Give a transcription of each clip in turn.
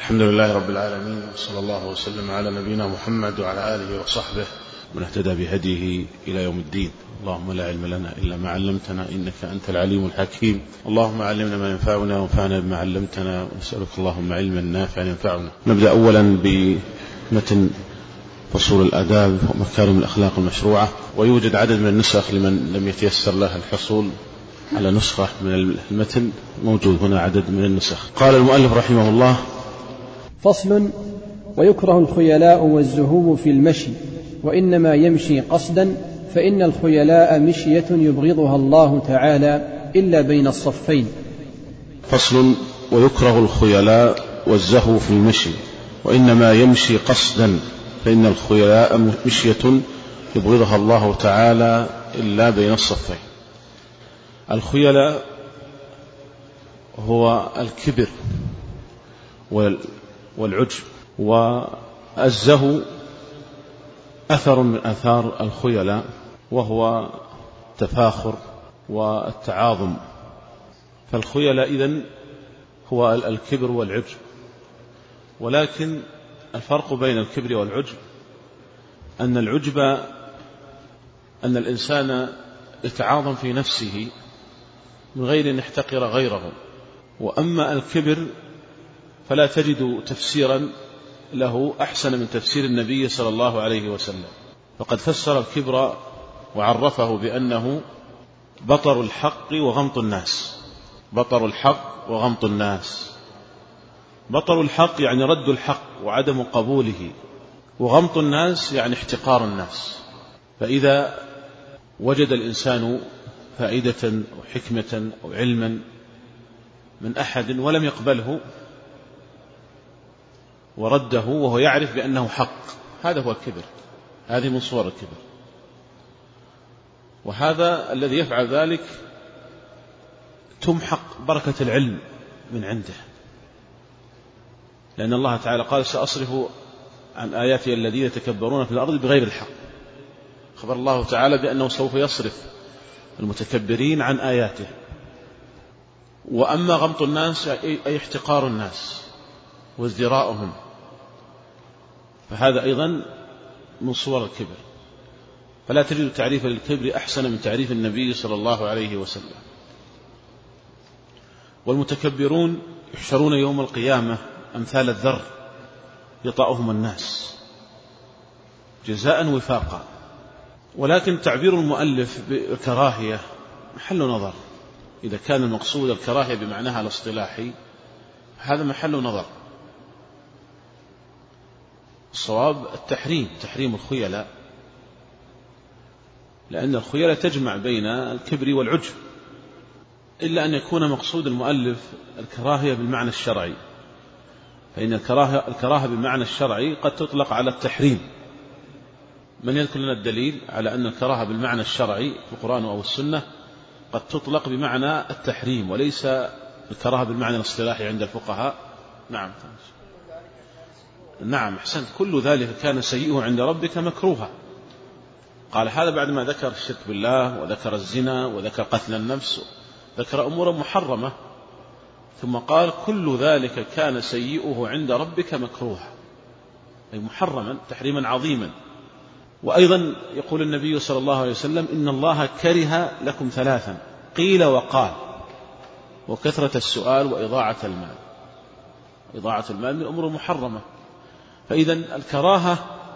الحمد لله رب العالمين، وصلى الله وسلم على نبينا محمد وعلى آله وصحبه من اهتدى بهديه إلى يوم الدين. اللهم لا علم لنا إلا ما علمتنا إنك أنت العليم الحكيم. اللهم علمنا ما ينفعنا وانفعنا بما علمتنا، ونسألك اللهم علما نافعا ينفعنا. نبدأ أولا بمتن فصول الآداب ومكارم الأخلاق المشروعة، ويوجد عدد من النسخ لمن لم يتيسر له الحصول على نسخة من المتن، موجود هنا عدد من النسخ. قال المؤلف رحمه الله: فصل: ويكره الخيلاء والزهو في المشي، وإنما يمشي قصدا، فإن الخيلاء مشية يبغضها الله تعالى إلا بين الصفين. فصل: ويكره الخيلاء والزهو في المشي، وإنما يمشي قصدا، فإن الخيلاء مشية يبغضها الله تعالى إلا بين الصفين. الخيلاء هو الكبر والعجب، والزهو أثر من آثار الخيلاء، وهو التفاخر والتعاظم. فالخيلاء إذن هو الكبر والعجب، ولكن الفرق بين الكبر والعجب أن العجب أن الإنسان يتعاظم في نفسه من غير أن يحتقر غيره، وأما الكبر فلا تجد تفسيرا له أحسن من تفسير النبي صلى الله عليه وسلم، فقد فسر الكبر وعرفه بأنه بطر الحق وغمط الناس. بطر الحق وغمط الناس. بطر الحق يعني رد الحق وعدم قبوله، وغمط الناس يعني احتقار الناس. فإذا وجد الإنسان فائدة أو حكمة أو علما من أحد ولم يقبله ورده وهو يعرف بأنه حق، هذا هو الكبر، هذه من صور الكبر. وهذا الذي يفعل ذلك تمحق بركة العلم من عنده، لأن الله تعالى قال: سأصرف عن آياتي الذين يتكبرون في الأرض بغير الحق. خبر الله تعالى بأنه سوف يصرف المتكبرين عن آياته. وأما غمط الناس أي احتقار الناس وازدراءهم، فهذا أيضا من صور الكبر. فلا تجد تعريف للكبر أحسن من تعريف النبي صلى الله عليه وسلم. والمتكبرون يحشرون يوم القيامة أمثال الذر يطأهم الناس جزاء وفاقا. ولكن تعبير المؤلف بالكراهية محل نظر. إذا كان المقصود الكراهية بمعناها الاصطلاحي هذا محل نظر. الصواب التحريم، تحريم الخيلاء، لأن الخيلاء تجمع بين الكبر والعجب، إلا أن يكون مقصود المؤلف الكراهية بالمعنى الشرعي، فإن الكراهة بالمعنى الشرعي قد تطلق على التحريم. من يذكر لنا الدليل على أن الكراهة بالمعنى الشرعي في القرآن أو السنة قد تطلق بمعنى التحريم وليس الكراهة بالمعنى الاصطلاحي عند الفقهاء؟ نعم أحسنت. كل ذلك كان سيئه عند ربك مكروها. قال هذا بعدما ذكر الشرك بالله وذكر الزنا وذكر قتل النفس، ذكر أمورا محرمة، ثم قال كل ذلك كان سيئه عند ربك مكروها، أي محرما تحريما عظيما. وأيضا يقول النبي صلى الله عليه وسلم: إن الله كره لكم ثلاثا: قيل وقال، وكثرة السؤال، وإضاعة المال. إضاعة المال من الأمور المحرمة. فإذا الكراهة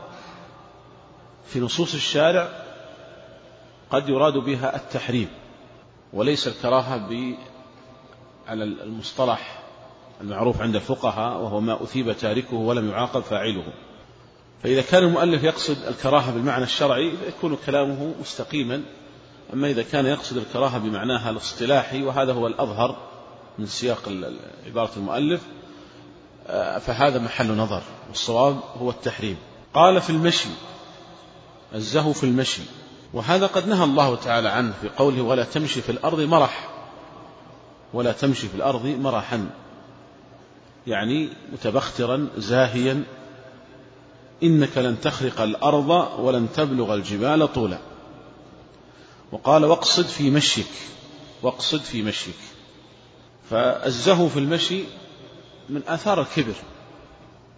في نصوص الشارع قد يراد بها التحريم، وليس الكراهة على المصطلح المعروف عند الفقهاء وهو ما أثيب تاركه ولم يعاقب فاعله. فإذا كان المؤلف يقصد الكراهة بالمعنى الشرعي فيكون كلامه مستقيما. أما إذا كان يقصد الكراهة بمعناها الاصطلاحي، وهذا هو الأظهر من سياق عبارة المؤلف، فهذا محل نظر، والصواب هو التحريم. قال: في المشي، الزهو في المشي، وهذا قد نهى الله تعالى عنه في قوله: ولا تمشي في الأرض مرح. ولا تمشي في الأرض مرحا، يعني متبخترا زاهيا، إنك لن تخرق الأرض ولن تبلغ الجبال طولا. وقال: واقصد في مشيك. واقصد في مشيك. فالزهو في المشي من آثار الكبر،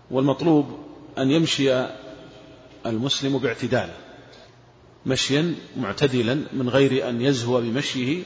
والمطلوب أن يمشي المسلم باعتدال، مشيا معتدلا من غير أن يزهو بمشيه.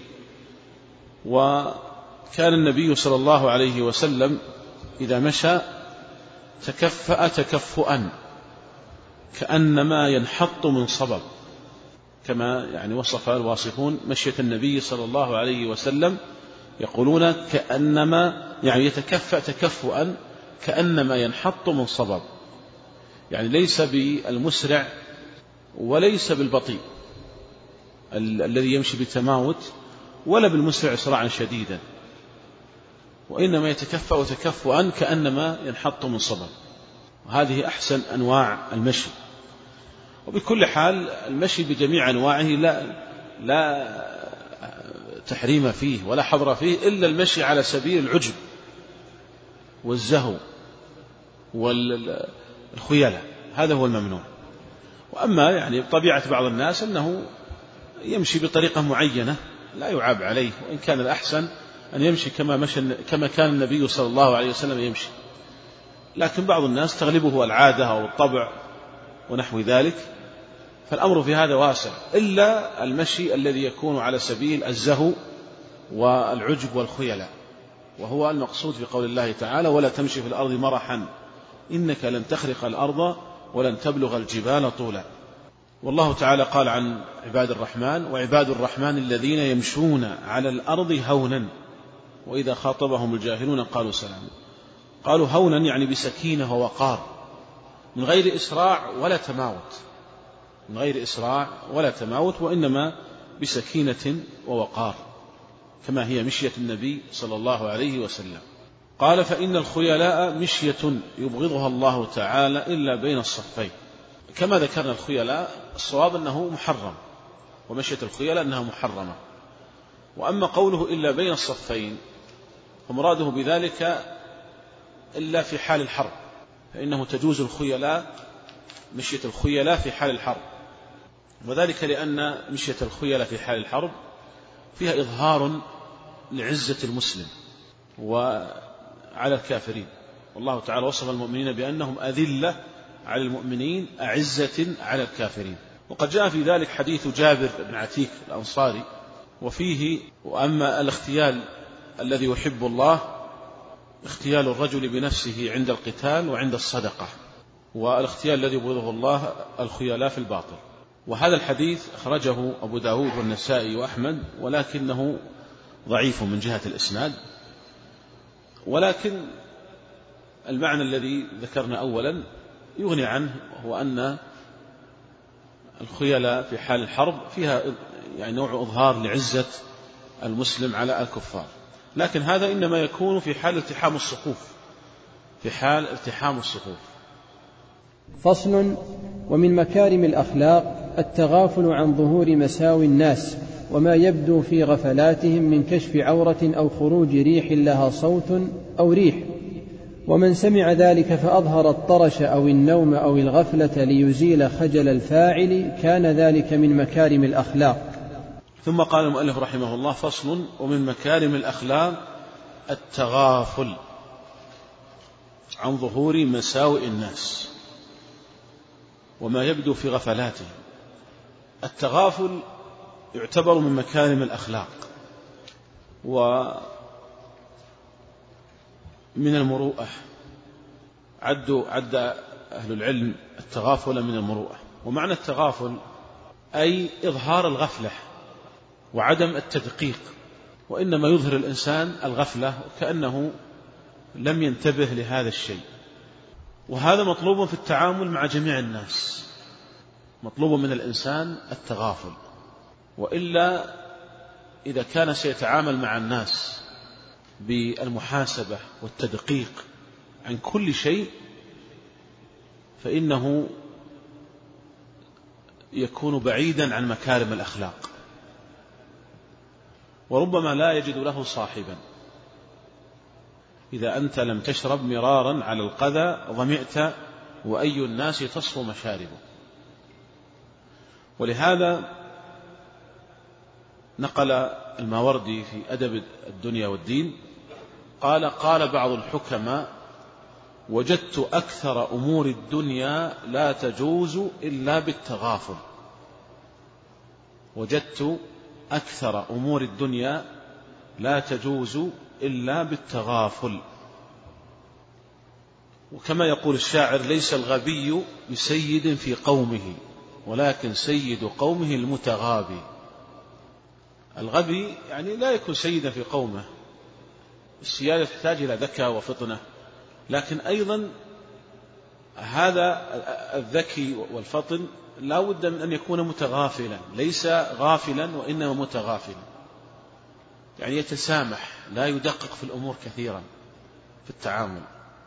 وكان النبي صلى الله عليه وسلم إذا مشى تكفأ تكفؤا كأنما ينحط من صبب، كما يعني وصف الواصفون مشية النبي صلى الله عليه وسلم، يقولون كأنما يعني يتكفأ تكفؤا كأنما ينحط من صبب، يعني ليس بالمسرع وليس بالبطيء الذي يمشي بتماوت، ولا بالمسرع إسراعا شديدا، وإنما يتكفأ تكفؤا كأنما ينحط من صبب. وهذه أحسن أنواع المشي. وبكل حال المشي بجميع أنواعه لا تحريم فيه ولا حظر فيه، إلا المشي على سبيل العجب والزهو والخيلة، هذا هو الممنوع. وأما يعني طبيعة بعض الناس أنه يمشي بطريقة معينة لا يعاب عليه، وإن كان الأحسن أن يمشي كما كان النبي صلى الله عليه وسلم يمشي، لكن بعض الناس تغلبه العادة أو الطبع ونحو ذلك، فالأمر في هذا واسع، إلا المشي الذي يكون على سبيل الزهو والعجب والخيلاء، وهو المقصود في قول الله تعالى: ولا تمشي في الأرض مرحا إنك لن تخرق الأرض ولن تبلغ الجبال طولا. والله تعالى قال عن عباد الرحمن: وعباد الرحمن الذين يمشون على الأرض هونا وإذا خاطبهم الجاهلون قالوا سلاما. قالوا هونا يعني بسكينة ووقار، من غير إسراع ولا تماوت، من غير إسراع ولا تماوت، وإنما بسكينة ووقار، كما هي مشية النبي صلى الله عليه وسلم. قال: فإن الخيلاء مشية يبغضها الله تعالى إلا بين الصفين. كما ذكرنا الخيلاء الصواب أنه محرم، ومشية الخيلاء أنها محرمة. وأما قوله إلا بين الصفين فمراده بذلك إلا في حال الحرب، فإنه تجوز الخيلاء مشية الخيلاء في حال الحرب، وذلك لأن مشية الخيلاء في حال الحرب فيها إظهار لعزة المسلم وعلى الكافرين، والله تعالى وصف المؤمنين بأنهم أذلة على المؤمنين أعزة على الكافرين. وقد جاء في ذلك حديث جابر بن عتيك الأنصاري، وفيه: وأما الاختيال الذي يحب الله اختيال الرجل بنفسه عند القتال وعند الصدقة، والاختيال الذي يبغضه الله الخيلاء في الباطل. وهذا الحديث أخرجه أبو داود والنسائي وأحمد، ولكنه ضعيف من جهة الإسناد، ولكن المعنى الذي ذكرنا أولا يغني عنه، وهو أن الخيلاء في حال الحرب فيها يعني نوع إظهار لعزة المسلم على الكفار، لكن هذا إنما يكون في حال التحام الصفوف، في حال التحام الصفوف. فصل: ومن مكارم الأخلاق التغافل عن ظهور مساوي الناس وما يبدو في غفلاتهم من كشف عورة أو خروج ريح لها صوت أو ريح، ومن سمع ذلك فأظهر الطرش أو النوم أو الغفلة ليزيل خجل الفاعل كان ذلك من مكارم الأخلاق. ثم قال المؤلف رحمه الله: فصل: ومن مكارم الأخلاق التغافل عن ظهور مساوئ الناس وما يبدو في غفلاتهم. التغافل يعتبر من مكارم الأخلاق ومن المروءة، عد أهل العلم التغافل من المروءة. ومعنى التغافل أي إظهار الغفلة وعدم التدقيق، وإنما يظهر الإنسان الغفلة وكأنه لم ينتبه لهذا الشيء. وهذا مطلوب في التعامل مع جميع الناس، مطلوب من الإنسان التغافل، وإلا إذا كان سيتعامل مع الناس بالمحاسبة والتدقيق عن كل شيء فإنه يكون بعيدا عن مكارم الأخلاق، وربما لا يجد له صاحبا. إذا أنت لم تشرب مرارا على القذى ظمئت وأي الناس تصفو مشاربه. ولهذا نقل الماوردي في أدب الدنيا والدين قال: قال بعض الحكماء: وجدت أكثر أمور الدنيا لا تجوز إلا بالتغافل. وجدت أكثر أمور الدنيا لا تجوز إلا بالتغافل. وكما يقول الشاعر: ليس الغبي بسيد في قومه ولكن سيد قومه المتغابي. الغبي يعني لا يكون سيدا في قومه، السيادة تحتاج إلى ذكاء وفطنة، لكن أيضا هذا الذكي والفطن لا بد من أن يكون متغافلا، ليس غافلا وإنما متغافلا، يعني يتسامح، لا يدقق في الأمور كثيرا في التعامل.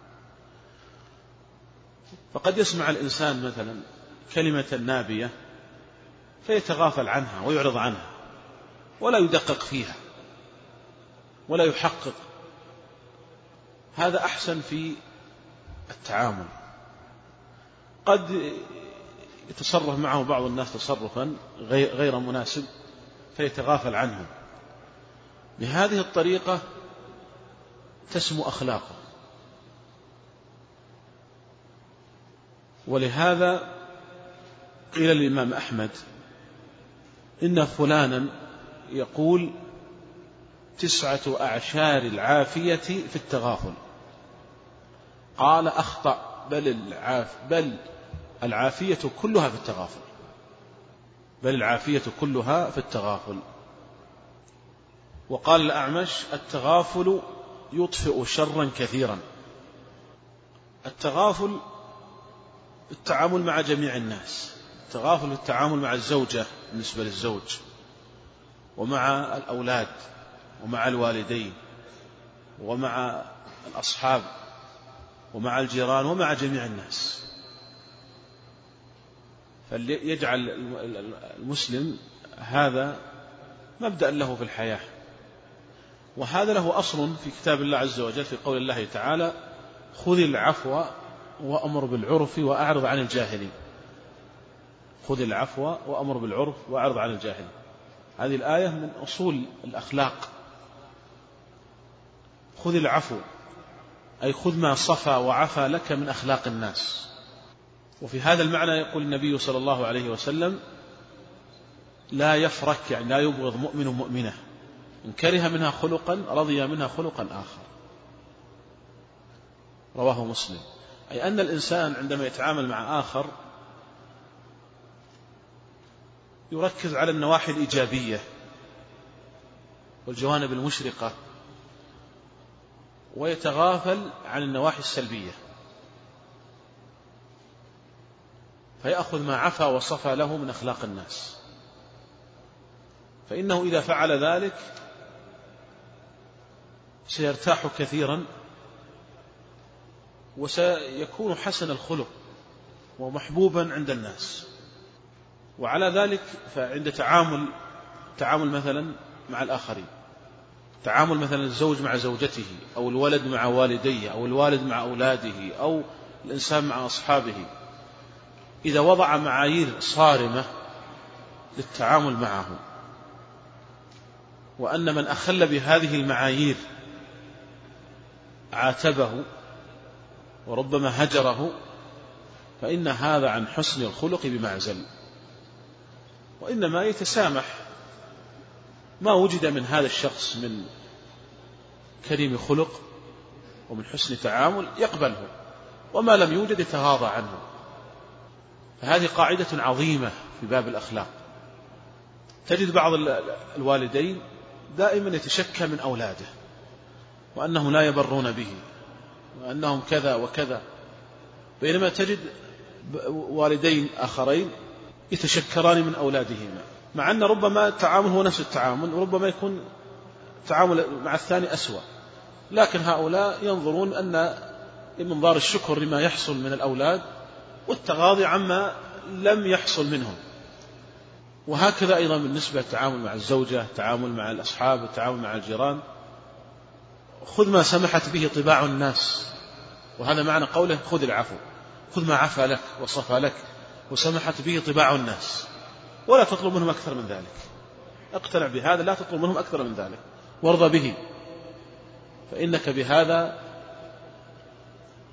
فقد يسمع الإنسان مثلا كلمة نابية فيتغافل عنها ويعرض عنها ولا يدقق فيها ولا يحقق. هذا أحسن في التعامل. قد يتصرف معه بعض الناس تصرفا غير مناسب فيتغافل عنه. بهذه الطريقة تسمو أخلاقه. ولهذا قيل للإمام أحمد: إن فلانا يقول 9 أعشار العافية في التغافل. قال: أخطأ، بل العافية كلها في التغافل، بل العافية كلها في التغافل. وقال الأعمش: التغافل يطفئ شرا كثيرا. التغافل التعامل مع جميع الناس، التغافل التعامل مع الزوجة بالنسبة للزوج، ومع الأولاد، ومع الوالدين، ومع الأصحاب، ومع الجيران، ومع جميع الناس. فليجعل المسلم هذا مبدأ له في الحياة. وهذا له أصل في كتاب الله عز وجل في قول الله تعالى: خذ العفو وأمر بالعرف وأعرض عن الجاهلين. خذ العفو وأمر بالعرف وأعرض عن الجاهلين. هذه الآية من أصول الأخلاق. خذ العفو أي خذ ما صفى وعفى لك من أخلاق الناس. وفي هذا المعنى يقول النبي صلى الله عليه وسلم: لا يفرك، يعني لا يبغض مؤمن مؤمنة، إن كره منها خلقا رضي منها خلقا آخر. رواه مسلم. أي أن الإنسان عندما يتعامل مع آخر يركز على النواحي الإيجابية والجوانب المشرقة، ويتغافل عن النواحي السلبية، فيأخذ ما عفى وصفى له من أخلاق الناس. فإنه إذا فعل ذلك سيرتاح كثيرا، وسيكون حسن الخلق ومحبوبا عند الناس. وعلى ذلك فعند تعامل مثلا مع الآخرين، تعامل مثلا الزوج مع زوجته، أو الولد مع والديه، أو الوالد مع أولاده، أو الإنسان مع أصحابه، إذا وضع معايير صارمة للتعامل معه، وأن من أخل بهذه المعايير عاتبه وربما هجره، فإن هذا عن حسن الخلق بمعزل. وإنما يتسامح، ما وجد من هذا الشخص من كريم خلق ومن حسن تعامل يقبله، وما لم يوجد يتغاضى عنه. فهذه قاعدة عظيمة في باب الأخلاق. تجد بعض الوالدين دائما يتشكى من أولاده وأنهم لا يبرون به وأنهم كذا وكذا، بينما تجد والدين آخرين يتشكران من أولادهما، مع أن ربما التعامل هو نفس التعامل، وربما يكون التعامل مع الثاني أسوأ، لكن هؤلاء ينظرون أن منظار الشكر لما يحصل من الأولاد والتغاضي عما لم يحصل منهم. وهكذا أيضا بالنسبة للتعامل مع الزوجة، التعامل مع الأصحاب، التعامل مع الجيران. خذ ما سمحت به طباع الناس، وهذا معنى قوله خذ العفو، خذ ما عفى لك وصفى لك وسمحت به طباع الناس، ولا تطلب منهم أكثر من ذلك. اقتنع بهذا، لا تطلب منهم أكثر من ذلك، وارضى به، فإنك بهذا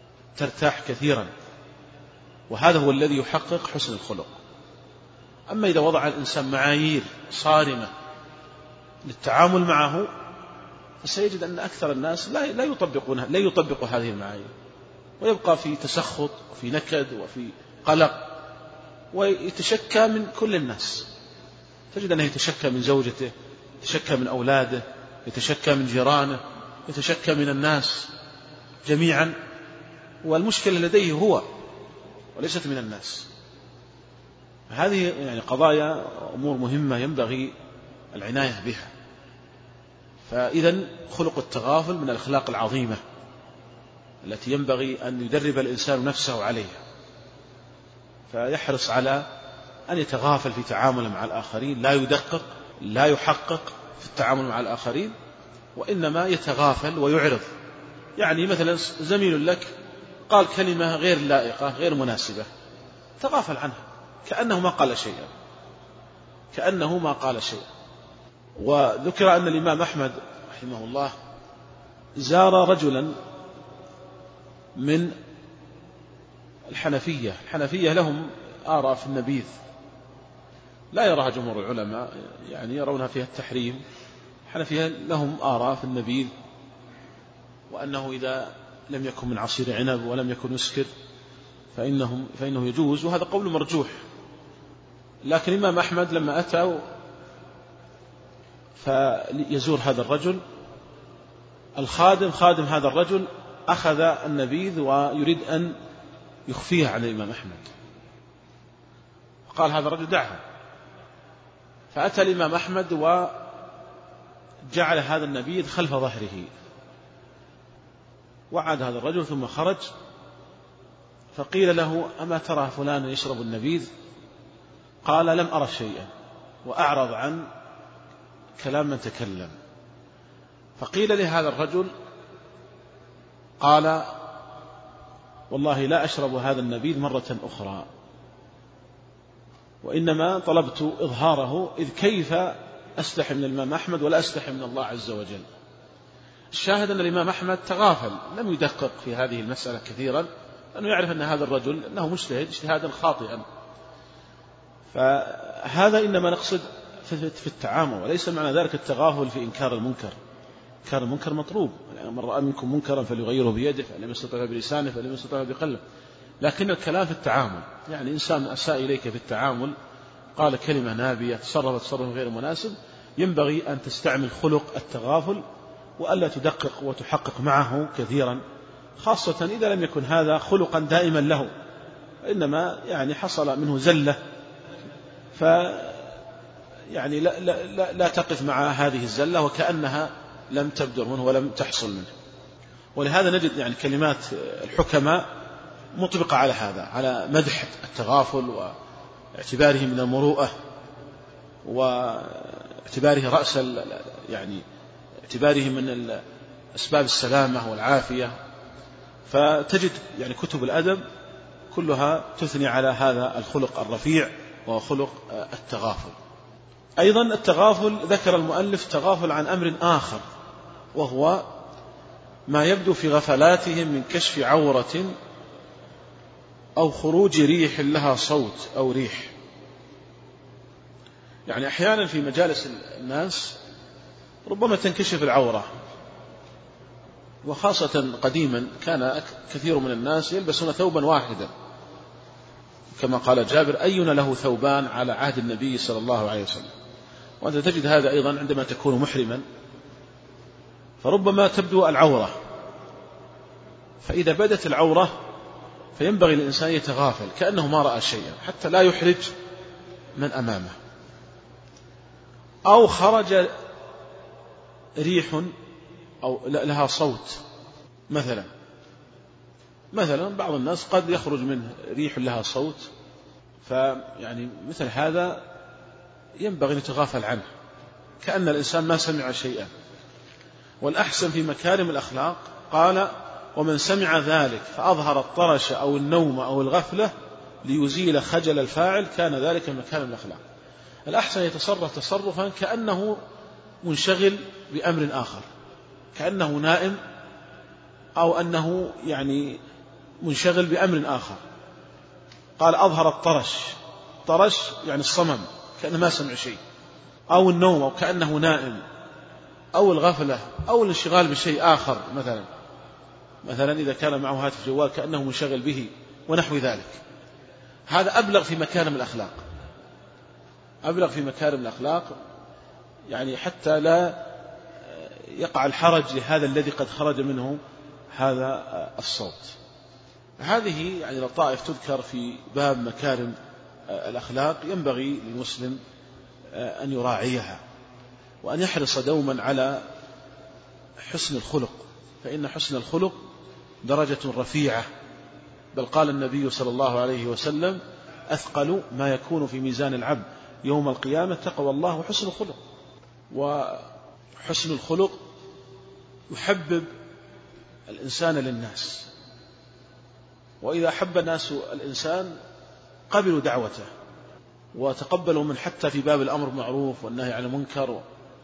ترتاح كثيرا، وهذا هو الذي يحقق حسن الخلق. أما إذا وضع الإنسان معايير صارمة للتعامل معه، فسيجد أن أكثر الناس لا يطبق هذه المعايير، ويبقى في تسخط وفي نكد وفي قلق، ويتشكى من كل الناس. تجد أنه يتشكى من زوجته، يتشكى من أولاده، يتشكى من جيرانه، يتشكى من الناس جميعا، والمشكلة لديه هو وليست من الناس. هذه يعني قضايا أمور مهمة ينبغي العناية بها. فإذا خلق التغافل من الأخلاق العظيمة التي ينبغي أن يدرب الإنسان نفسه عليها، فيحرص على أن يتغافل في تعامله مع الآخرين، لا يدقق، لا يحقق في التعامل مع الآخرين، وإنما يتغافل ويعرض. يعني مثلا زميل لك قال كلمة غير لائقة غير مناسبة، تغافل عنها كأنه ما قال شيئا، كأنه ما قال شيئا. وذكر أن الإمام أحمد رحمه الله زار رجلا من الحنفية لهم آراء في النبيذ لا يراها جمهور العلماء، يعني يرونها فيها التحريم. الحنفية لهم آراء في النبيذ، وأنه إذا لم يكن من عصير عنب ولم يكن يسكر فإنه يجوز، وهذا قول مرجوح. لكن الإمام أحمد لما أتى فيزور هذا الرجل، خادم هذا الرجل أخذ النبيذ ويريد أن يخفيه عن الإمام أحمد، قال هذا الرجل دعه. فأتى الإمام أحمد وجعل هذا النبيذ خلف ظهره، وعد هذا الرجل ثم خرج، فقيل له أما ترى فلان يشرب النبيذ؟ قال لم أرى شيئا، وأعرض عن كلام من تكلم. فقيل لهذا الرجل قال والله لا أشرب هذا النبيذ مرة أخرى، وإنما طلبت إظهاره، إذ كيف أستحي من الإمام أحمد ولا أستحي من الله عز وجل. الشاهد أن الإمام أحمد تغافل، لم يدقق في هذه المسألة كثيرا، لأنه يعرف أن هذا الرجل أنه مجتهد اجتهادا خاطئا. فهذا إنما نقصد في التعامل، وليس معنى ذلك التغافل في إنكار المنكر. إنكار المنكر مطلوب، يعني من رأى منكم منكرا فليغيره بيده، فلم يستطع بلسانه، فلم يستطع بقلبه. لكن الكلام في التعامل، يعني إنسان أساء إليك في التعامل، قال كلمة نابية، تصرف غير مناسب، ينبغي أن تستعمل خلق التغافل، وألا تدقق وتحقق معه كثيرا، خاصة إذا لم يكن هذا خلقا دائما له، إنما يعني حصل منه زلة، يعني لا تقف مع هذه الزلة وكأنها لم تبدر منه ولم تحصل منه. ولهذا نجد يعني كلمات الحكماء مطبقة على هذا، على مدح التغافل واعتباره من المروءة، واعتباره رأس يعني اعتباره من أسباب السلامة والعافية. فتجد يعني كتب الأدب كلها تثني على هذا الخلق الرفيع وهو خلق التغافل. أيضا التغافل ذكر المؤلف تغافل عن أمر آخر، وهو ما يبدو في غفلاتهم من كشف عورة أو خروج ريح لها صوت أو ريح. يعني أحيانا في مجالس الناس ربما تنكشف العورة، وخاصة قديما كان كثير من الناس يلبسون ثوبا واحدا، كما قال جابر أينا له ثوبان على عهد النبي صلى الله عليه وسلم. وأنت تجد هذا أيضا عندما تكون محرما، فربما تبدو العورة، فإذا بدت العورة فينبغي للإنسان يتغافل كأنه ما رأى شيئا حتى لا يحرج من أمامه. أو خرج ريح أو لها صوت، مثلا بعض الناس قد يخرج منه ريح لها صوت، فيعني مثل هذا ينبغي أن يتغافل عنه كأن الإنسان ما سمع شيئا. والأحسن في مكارم الأخلاق قال ومن سمع ذلك فأظهر الطرش أو النوم أو الغفلة ليزيل خجل الفاعل كان ذلك من مكارم الأخلاق. الأحسن يتصرف تصرفا كأنه منشغل بأمر آخر، كأنه نائم، أو أنه يعني منشغل بأمر آخر. قال أظهر الطرش يعني الصمم كأنه ما سمع شيء، أو النوم أو كأنه نائم، أو الغفلة، أو الانشغال بشيء آخر، مثلا إذا كان معه هاتف جوال كأنه منشغل به ونحو ذلك. هذا أبلغ في مكارم الأخلاق، أبلغ في مكارم الأخلاق، يعني حتى لا يقع الحرج لهذا الذي قد خرج منه هذا الصوت. هذه يعني لطائف تذكر في باب مكارم الأخلاق، ينبغي للمسلم أن يراعيها وأن يحرص دوما على حسن الخلق، فإن حسن الخلق درجة رفيعة، بل قال النبي صلى الله عليه وسلم: أثقل ما يكون في ميزان العبد يوم القيامة تقوى الله وحسن الخلق. وحسن الخلق يحبب الإنسان للناس، وإذا أحب الناس الإنسان قبلوا دعوته وتقبلوا من حتى في باب الأمر بالمعروف والنهي عن المنكر.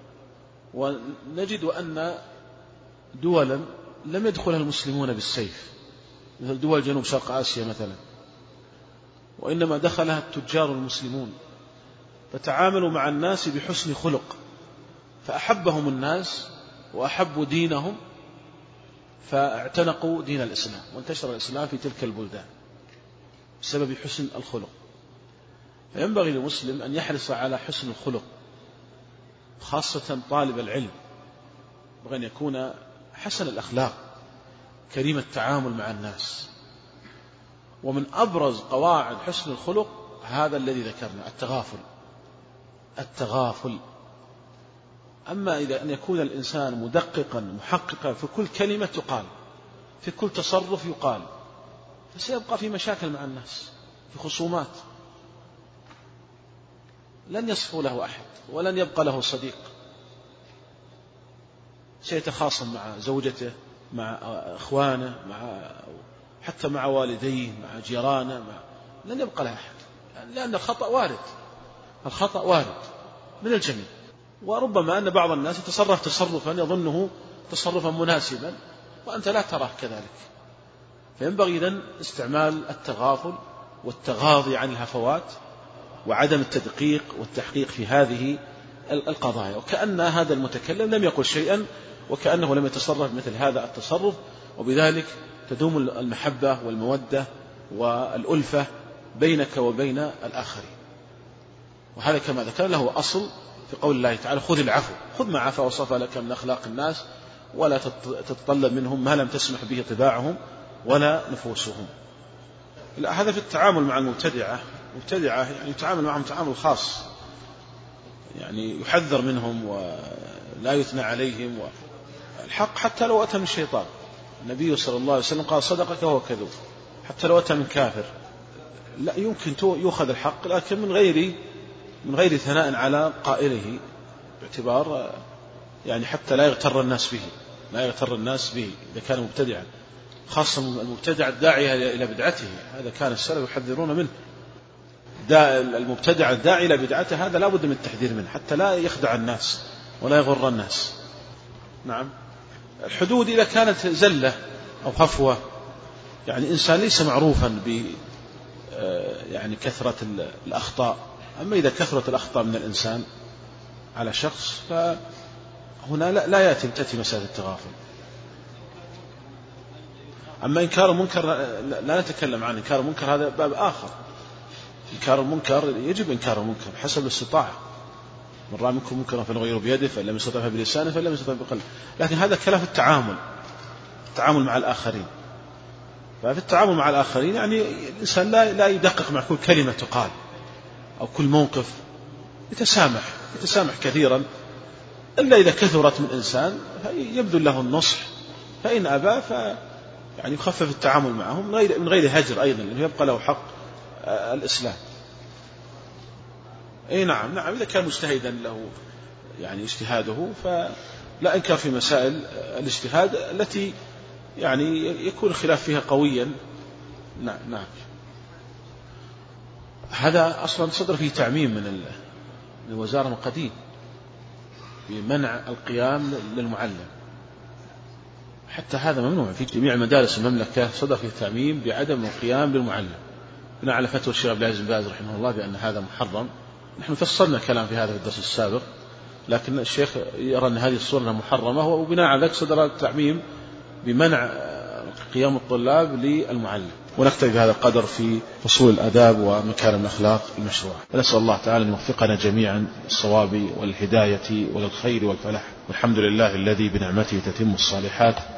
ونجد أن دولا لم يدخلها المسلمون بالسيف، مثل دول جنوب شرق آسيا مثلا، وإنما دخلها التجار المسلمون، فتعاملوا مع الناس بحسن خلق، فأحبهم الناس وأحبوا دينهم، فاعتنقوا دين الإسلام، وانتشر الإسلام في تلك البلدان بسبب حسن الخلق. فينبغي للمسلم أن يحرص على حسن الخلق، خاصة طالب العلم، وأن يكون حسن الأخلاق كريم التعامل مع الناس. ومن أبرز قواعد حسن الخلق هذا الذي ذكرنا: التغافل. أما إذا أن يكون الإنسان مدققا محققا في كل كلمة تقال، في كل تصرف يقال، فسيبقى في مشاكل مع الناس، في خصومات، لن يصفو له أحد ولن يبقى له صديق، سيتخاصم مع زوجته، مع أخوانه، حتى مع والديه، مع جيرانه، لن يبقى له أحد، لأن الخطأ وارد من الجميع. وربما أن بعض الناس يتصرف تصرفا يظنه تصرفا مناسبا وأنت لا تراه كذلك. فينبغي إذن استعمال التغافل والتغاضي عن الهفوات وعدم التدقيق والتحقيق في هذه القضايا، وكأن هذا المتكلم لم يقل شيئا، وكأنه لم يتصرف مثل هذا التصرف، وبذلك تدوم المحبة والمودة والألفة بينك وبين الآخرين. وهذا كما ذكر له أصل في قول الله تعالى: خذ العفو، خذ ما عفا وصفى لك من أخلاق الناس، ولا تتطلب منهم ما لم تسمح به طباعهم ولا نفوسهم. هذا في التعامل مع المبتدعة يعني يتعامل معهم تعامل خاص، يعني يحذر منهم ولا يثنى عليهم، والحق حتى لو أتى من الشيطان. النبي صلى الله عليه وسلم قال: صدقك وهو كذوب، حتى لو أتى من كافر لا يمكن يؤخذ الحق، لكن من غير ثناء على قائله، باعتبار يعني حتى لا يغتر الناس به إذا كان مبتدعا، خاصة المبتدع الداعي إلى بدعته، هذا كان السلف يحذرون منه. المبتدع الداعي إلى بدعته هذا لا بد من التحذير منه حتى لا يخدع الناس ولا يغر الناس. نعم. الحدود إذا كانت زلة أو هفوة، يعني إنسان ليس معروفا يعني كثرة الأخطاء، أما إذا كثرت الأخطاء من الإنسان على شخص فهنا لا تأتي مسألة التغافل. أما إنكار المنكر لا نتكلم عن إنكار المنكر، هذا باب آخر. إنكار المنكر يجب إنكار المنكر حسب الاستطاعة، من رأى منكم منكرا فليغيره بيده، فإن لم يستطع بلسانه، فإن لم يستطع بقلبه. لكن هذا كلام في التعامل مع الآخرين. ففي التعامل مع الآخرين يعني الإنسان لا يدقق مع كل كلمة تقال أو كل موقف، يتسامح كثيرا، إلا إذا كثرت من إنسان يبذل له النصح، فإن أبى يعني يخفف التعامل معهم من غير هجر أيضا، لأنه يبقى له حق الإسلام. نعم إذا كان مجتهدا له يعني اجتهاده فلا إنكار في مسائل الاجتهاد التي يعني يكون الخلاف فيها قويا. نعم. هذا أصلا صدر فيه تعميم من الوزارة القديم بمنع القيام للمعلم، حتى هذا ممنوع في جميع مدارس المملكة. صدر فيه تعميم بعدم القيام بالمعلم بناء على فتوى الشيخ عبد العزيز بن باز رحمه الله بأن هذا محرم. نحن فصلنا كلام في هذا في الدرس السابق، لكن الشيخ يرى أن هذه الصورة محرمة، وبناء على ذلك صدر التعميم بمنع قيام الطلاب للمعلم. ونكتفي بهذا القدر في فصول الآداب ومكارم الأخلاق المشروعة، ونسأل الله تعالى أن يوفقنا جميعا للصواب والهداية وللخير والفلاح، والحمد لله الذي بنعمته تتم الصالحات.